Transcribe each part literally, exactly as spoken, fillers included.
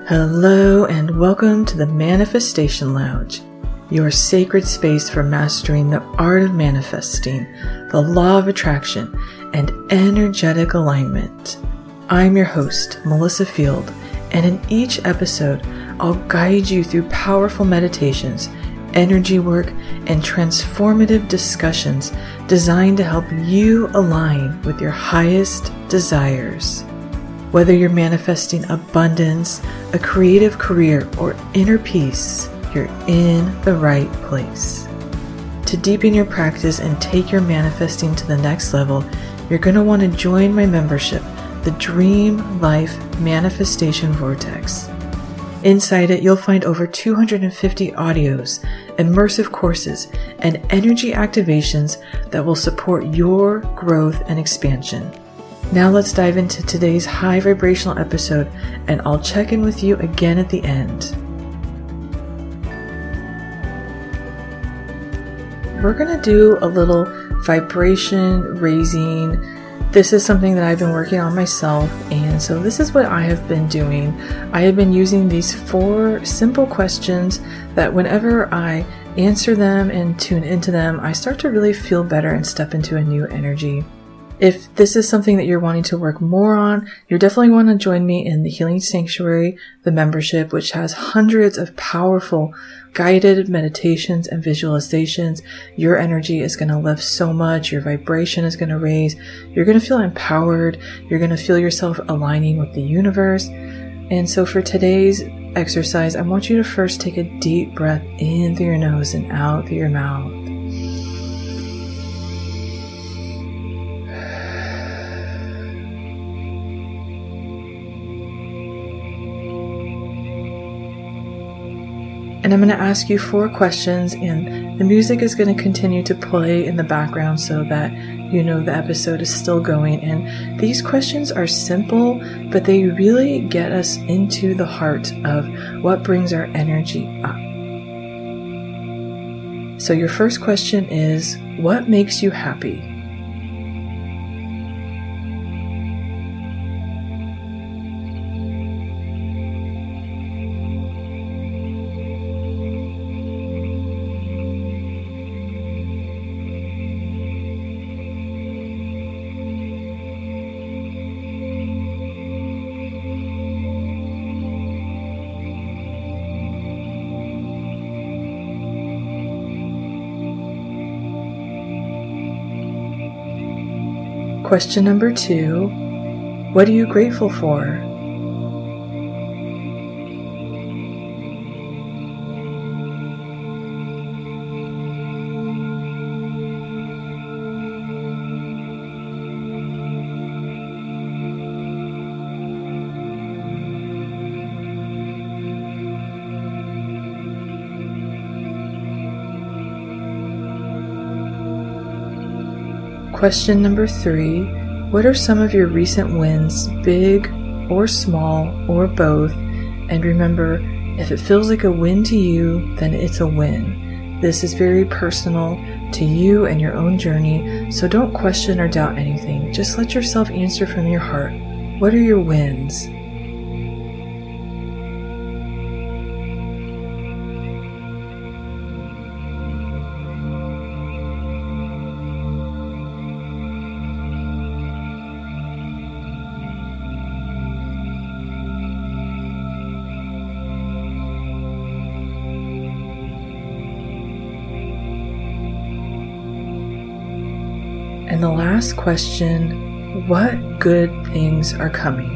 Hello and welcome to the Manifestation Lounge, your sacred space for mastering the art of manifesting, the law of attraction, and energetic alignment. I'm your host, Melissa Field, and in each episode, I'll guide you through powerful meditations, energy work, and transformative discussions designed to help you align with your highest desires. Whether you're manifesting abundance, a creative career, or inner peace, you're in the right place. To deepen your practice and take your manifesting to the next level, you're going to want to join my membership, the Dream Life Manifestation Vortex. Inside it, you'll find over two hundred fifty audios, immersive courses, and energy activations that will support your growth and expansion. Now let's dive into today's high vibrational episode, and I'll check in with you again at the end. We're going to do a little vibration raising. This is something that I've been working on myself, and so this is what I have been doing. I have been using these four simple questions that whenever I answer them and tune into them, I start to really feel better and step into a new energy. If this is something that you're wanting to work more on, you definitely want to join me in the Healing Sanctuary, the membership, which has hundreds of powerful guided meditations and visualizations. Your energy is going to lift so much. Your vibration is going to raise. You're going to feel empowered. You're going to feel yourself aligning with the universe. And so for today's exercise, I want you to first take a deep breath in through your nose and out through your mouth. And I'm going to ask you four questions, and the music is going to continue to play in the background so that you know the episode is still going. And these questions are simple, but they really get us into the heart of what brings our energy up. So your first question is, what makes you happy? Question number two, what are you grateful for? Question number three, what are some of your recent wins, big or small or both? And remember, if it feels like a win to you, then it's a win. This is very personal to you and your own journey, so don't question or doubt anything. Just let yourself answer from your heart. What are your wins? And the last question, what good things are coming?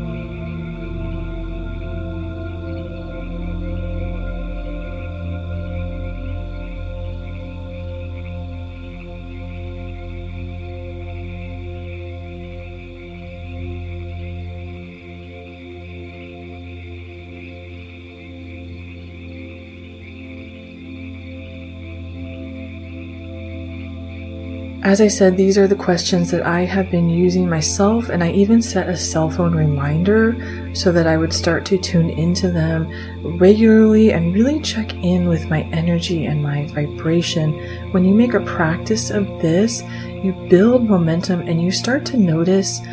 As I said, these are the questions that I have been using myself, and I even set a cell phone reminder so that I would start to tune into them regularly and really check in with my energy and my vibration. When you make a practice of this, you build momentum and you start to notice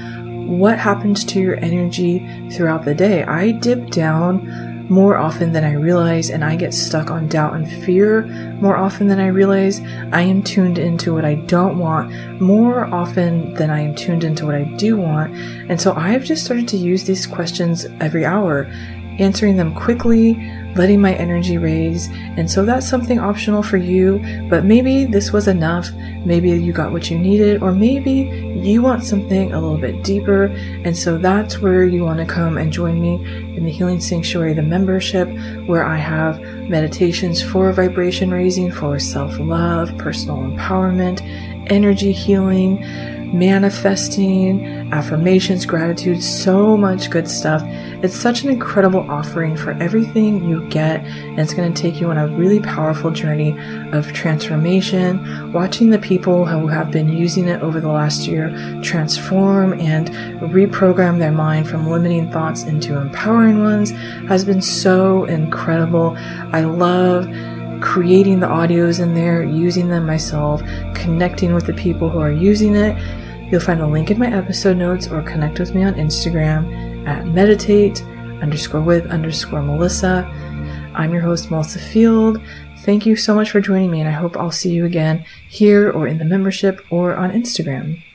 what happens to your energy throughout the day. I dip down more often than I realize, and I get stuck on doubt and fear more often than I realize. I am tuned into what I don't want more often than I am tuned into what I do want. And so I've just started to use these questions every hour, answering them quickly, letting my energy raise. And so that's something optional for you, but maybe this was enough. Maybe you got what you needed, or maybe you want something a little bit deeper. And so that's where you want to come and join me in the Healing Sanctuary, the membership, where I have meditations for vibration raising, for self-love, personal empowerment, energy healing, manifesting, affirmations, gratitude, so much good stuff. It's such an incredible offering for everything you get, and it's going to take you on a really powerful journey of transformation, watching the people who have been using it over the last year transform and reprogram their mind from limiting thoughts into empowering ones has been so incredible. I love creating the audios in there, using them myself, connecting with the people who are using it. You'll find a link in my episode notes, or connect with me on Instagram at meditate underscore with underscore Melissa. I'm your host, Melissa Field. Thank you so much for joining me, and I hope I'll see you again here or in the membership or on Instagram.